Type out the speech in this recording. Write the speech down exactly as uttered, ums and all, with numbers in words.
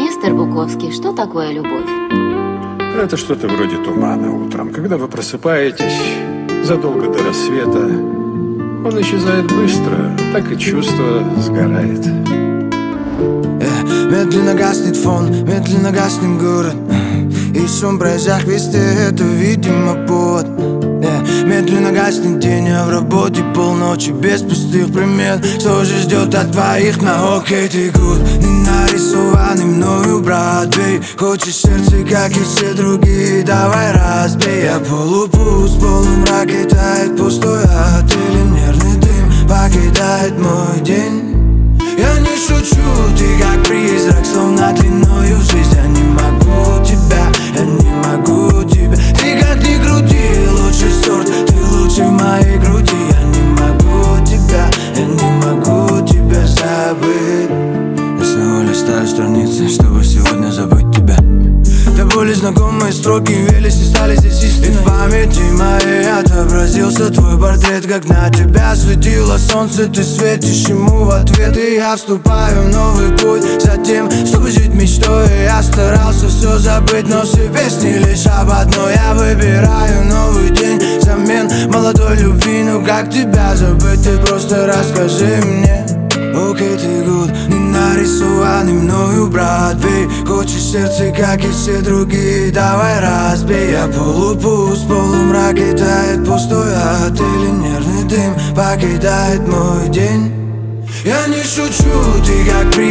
Мистер Буковский, что такое любовь? Это что-то вроде тумана утром. Когда вы просыпаетесь задолго до рассвета, он исчезает быстро, так и чувство сгорает. Yeah, медленно гаснет фон, медленно гаснет город, и шум проезжающих везде, это, видимо, повод. Yeah, медленно гаснет день, а в работе полночи без пустых примет. Что же ждет от твоих ног эти гуд? Не нарисованный мною Бродвей. Хочешь сердце, как и все другие, давай разбей. Я полупуст, в полумраке тает пустой отель, и нервный дым покидает мой день. Я не шучу, ты как призрак, словно длиною в жизнь. Я не могу тебя, я не могу тебя. Ты как ни крути, лучший сорт, ты лучше в моей груди. Я не могу тебя, я не могу тебя забыть. Я снова листаю страницы, чтобы сегодня забыть тебя. До боли знакомые строки велись и стали здесь истиной. И в памяти моей отобразился твой портрет, как на тебя светило солнце. Ты светишь ему в ответ, и я вступаю в новый путь. Затем, чтобы жить мечтой, я старался все забыть, но все песни лишь об одной. Я выбираю новый день взамен молодой любви. Ну как тебя забыть, ты просто расскажи мне. Окей, ты гуд, не нарисованный мною Бродвей. Хочешь сердце, как и все другие, давай разбей. Я полупуст, в полумраке тает пустой отель, и нервный дым покидает мой день. Я не шучу, ты как при